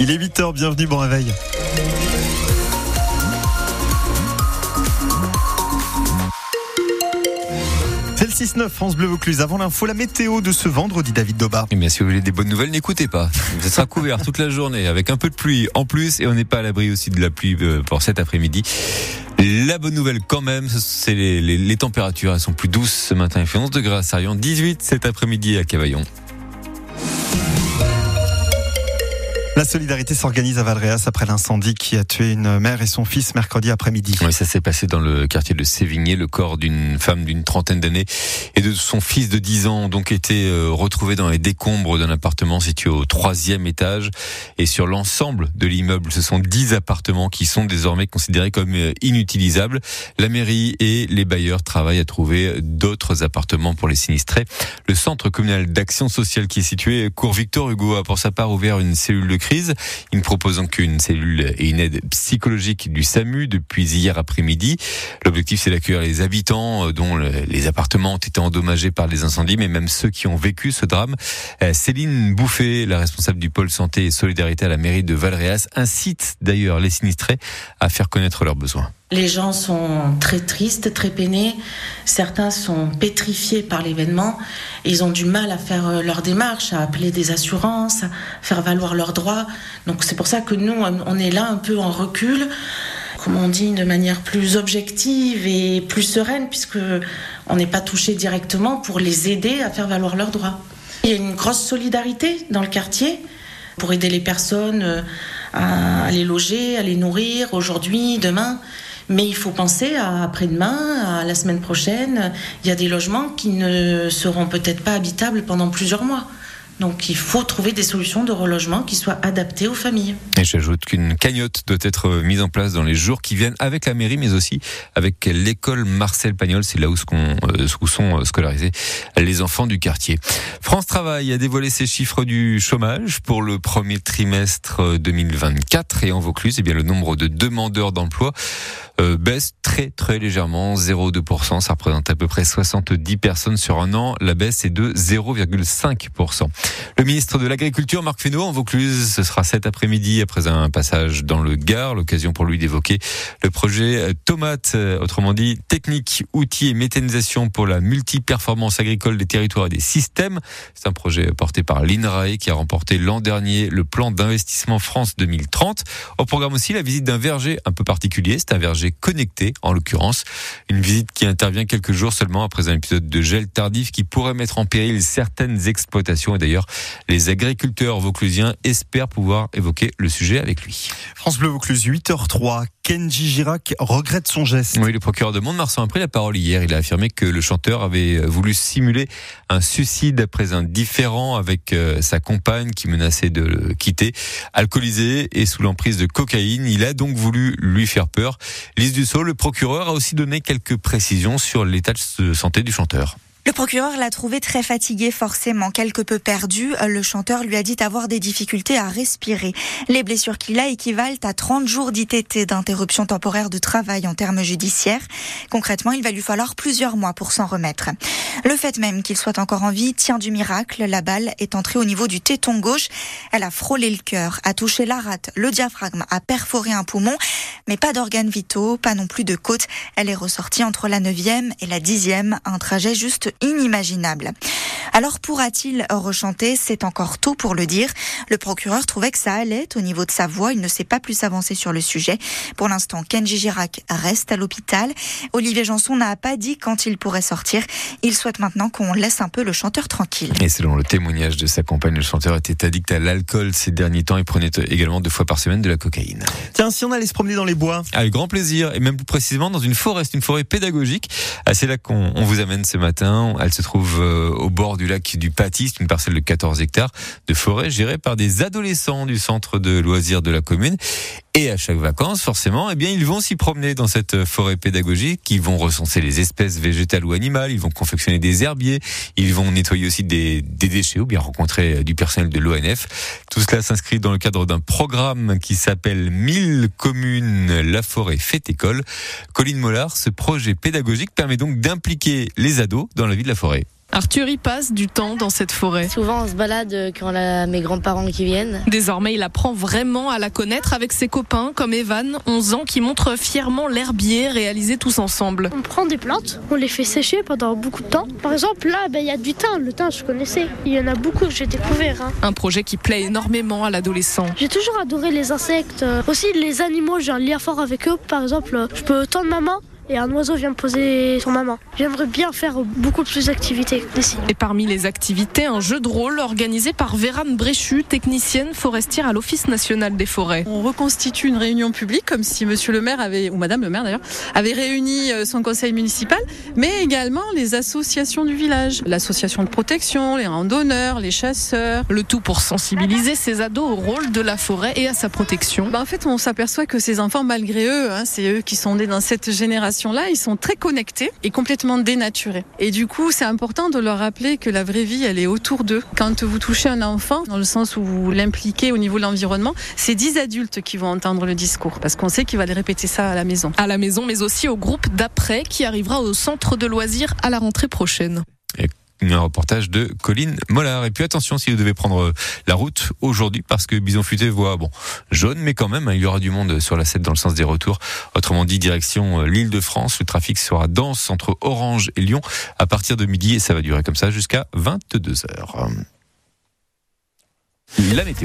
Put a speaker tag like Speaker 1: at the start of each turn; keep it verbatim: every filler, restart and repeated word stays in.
Speaker 1: Il est huit heures, bienvenue, bon réveil. C'est le six neuf France Bleu Vaucluse. Avant l'info, la météo de ce vendredi, David Doba.
Speaker 2: Eh bien, si vous voulez des bonnes nouvelles, n'écoutez pas. Ça sera couvert toute la journée avec un peu de pluie en plus, et on n'est pas à l'abri aussi de la pluie pour cet après-midi. La bonne nouvelle quand même, c'est les, les, les températures. Elles sont plus douces ce matin. Il fait onze degrés à Sarrion, dix-huit cet après-midi à Cavaillon.
Speaker 1: La solidarité s'organise à Valréas après l'incendie qui a tué une mère et son fils mercredi après-midi.
Speaker 2: Oui, ça s'est passé dans le quartier de Sévigné. Le corps d'une femme d'une trentaine d'années et de son fils de dix ans ont donc été retrouvés dans les décombres d'un appartement situé au troisième étage. Et sur l'ensemble de l'immeuble, ce sont dix appartements qui sont désormais considérés comme inutilisables. La mairie et les bailleurs travaillent à trouver d'autres appartements pour les sinistrés. Le centre communal d'action sociale qui est situé cours Victor Hugo a pour sa part ouvert une cellule de crise. Il ne propose donc qu'une cellule et une aide psychologique du SAMU depuis hier après-midi. L'objectif, c'est d'accueillir les habitants dont les appartements ont été endommagés par les incendies, mais même ceux qui ont vécu ce drame. Céline Bouffet, la responsable du pôle santé et solidarité à la mairie de Valréas, incite d'ailleurs les sinistrés à faire connaître leurs besoins.
Speaker 3: Les gens sont très tristes, très peinés. Certains sont pétrifiés par l'événement. Ils ont du mal à faire leur démarche, à appeler des assurances, à faire valoir leurs droits. Donc c'est pour ça que nous, on est là un peu en recul, comme on dit, de manière plus objective et plus sereine, puisque on n'est pas touché directement, pour les aider à faire valoir leurs droits. Il y a une grosse solidarité dans le quartier pour aider les personnes à les loger, à les nourrir aujourd'hui, demain. Mais il faut penser à après-demain, à la semaine prochaine. Il y a des logements qui ne seront peut-être pas habitables pendant plusieurs mois. Donc il faut trouver des solutions de relogement qui soient adaptées aux familles.
Speaker 2: Et j'ajoute qu'une cagnotte doit être mise en place dans les jours qui viennent avec la mairie, mais aussi avec l'école Marcel Pagnol. C'est là où, où sont scolarisés les enfants du quartier. France Travail a dévoilé ses chiffres du chômage pour le premier trimestre deux mille vingt-quatre. Et en Vaucluse, eh bien, le nombre de demandeurs d'emploi euh, baisse très très légèrement, zéro virgule deux pour cent. Ça représente à peu près soixante-dix personnes sur un an. La baisse est de zéro virgule cinq pour cent. Le ministre de l'Agriculture, Marc Fesneau, en Vaucluse, ce sera cet après-midi après un passage dans le Gard, l'occasion pour lui d'évoquer le projet Tomate, autrement dit technique, outils et méthanisation pour la multi-performance agricole des territoires et des systèmes. C'est un projet porté par l'INRAE qui a remporté l'an dernier le plan d'investissement France deux mille trente. Au programme aussi la visite d'un verger un peu particulier, c'est un verger connecté en l'occurrence. Une visite qui intervient quelques jours seulement après un épisode de gel tardif qui pourrait mettre en péril certaines exploitations. Et d'ailleurs, les agriculteurs vauclusiens espèrent pouvoir évoquer le sujet avec lui.
Speaker 1: France Bleu Vaucluse, huit heures trois. Kenji Girac regrette son geste.
Speaker 2: Oui, le procureur de Mont-de-Marsan a pris la parole hier. Il a affirmé que le chanteur avait voulu simuler un suicide après un différend avec sa compagne qui menaçait de le quitter. Alcoolisé et sous l'emprise de cocaïne, il a donc voulu lui faire peur. Lise Dussault, le procureur, a aussi donné quelques précisions sur l'état de santé du chanteur.
Speaker 4: Le procureur l'a trouvé très fatigué, forcément, quelque peu perdu. Le chanteur lui a dit avoir des difficultés à respirer. Les blessures qu'il a équivalent à trente jours d'I T T, d'interruption temporaire de travail en termes judiciaires. Concrètement, il va lui falloir plusieurs mois pour s'en remettre. Le fait même qu'il soit encore en vie tient du miracle. La balle est entrée au niveau du téton gauche. Elle a frôlé le cœur, a touché la rate, le diaphragme, a perforé un poumon. Mais pas d'organes vitaux, pas non plus de côte. Elle est ressortie entre la neuvième et la dixième. Un trajet juste inimaginable. Alors pourra-t-il rechanter ? C'est encore tôt pour le dire. Le procureur trouvait que ça allait au niveau de sa voix. Il ne s'est pas plus avancé sur le sujet. Pour l'instant, Kenji Girac reste à l'hôpital. Olivier Janson n'a pas dit quand il pourrait sortir. Il souhaite maintenant qu'on laisse un peu le chanteur tranquille.
Speaker 2: Et selon le témoignage de sa compagne, le chanteur était addict à l'alcool ces derniers temps. Il prenait également deux fois par semaine de la cocaïne.
Speaker 1: Tiens, si on allait se promener dans les bois ?
Speaker 2: Avec grand plaisir, et même plus précisément dans une forêt. C'est une forêt pédagogique. C'est là qu'on on vous amène ce matin. Elle se trouve au bord du lac du Paty. C'est une parcelle de quatorze hectares de forêt gérée par des adolescents du centre de loisirs de la commune. Et à chaque vacances, forcément, eh bien, ils vont s'y promener dans cette forêt pédagogique. Ils vont recenser les espèces végétales ou animales. Ils vont confectionner des herbiers. Ils vont nettoyer aussi des, des déchets ou bien rencontrer du personnel de l'O N F. Tout cela s'inscrit dans le cadre d'un programme qui s'appelle mille communes, la forêt fait école. Colline Mollard, ce projet pédagogique permet donc d'impliquer les ados dans la vie de la forêt.
Speaker 5: Arthur y passe du temps dans cette forêt.
Speaker 6: Souvent on se balade quand on a mes grands-parents qui viennent.
Speaker 5: Désormais, il apprend vraiment à la connaître avec ses copains comme Evan, onze ans, qui montre fièrement l'herbier réalisé tous ensemble.
Speaker 7: On prend des plantes, on les fait sécher pendant beaucoup de temps. Par exemple, là, il ben, y a du thym. Le thym, je connaissais. Il y en a beaucoup que j'ai découvert. Hein.
Speaker 5: Un projet qui plaît énormément à l'adolescent.
Speaker 7: J'ai toujours adoré les insectes. Aussi, les animaux, j'ai un lien fort avec eux. Par exemple, je peux tendre ma main et un oiseau vient me poser son main. J'aimerais bien faire beaucoup plus d'activités ici.
Speaker 5: Et parmi les activités, un jeu de rôle organisé par Vérane Bréchu, technicienne forestière à l'Office national des forêts.
Speaker 8: On reconstitue une réunion publique comme si monsieur le maire avait, ou madame le maire d'ailleurs, avait réuni son conseil municipal, mais également les associations du village. L'association de protection, les randonneurs, les chasseurs.
Speaker 5: Le tout pour sensibiliser ces ados au rôle de la forêt et à sa protection.
Speaker 8: Ben en fait, on s'aperçoit que ces enfants, malgré eux, hein, c'est eux qui sont nés dans cette génération là, ils sont très connectés et complètement dénaturés. Et du coup, c'est important de leur rappeler que la vraie vie, elle est autour d'eux. Quand vous touchez un enfant, dans le sens où vous l'impliquez au niveau de l'environnement, c'est dix adultes qui vont entendre le discours, parce qu'on sait qu'il va aller répéter ça à la maison.
Speaker 5: À la maison, mais aussi au groupe d'après qui arrivera au centre de loisirs à la rentrée prochaine.
Speaker 2: Et un reportage de Colline Mollard. Et puis attention si vous devez prendre la route aujourd'hui, parce que Bison Futé voit bon jaune, mais quand même, hein, il y aura du monde sur la sept dans le sens des retours. Autrement dit, direction l'Île-de-France. Le trafic sera dense entre Orange et Lyon à partir de midi et ça va durer comme ça jusqu'à vingt-deux heures. La météo.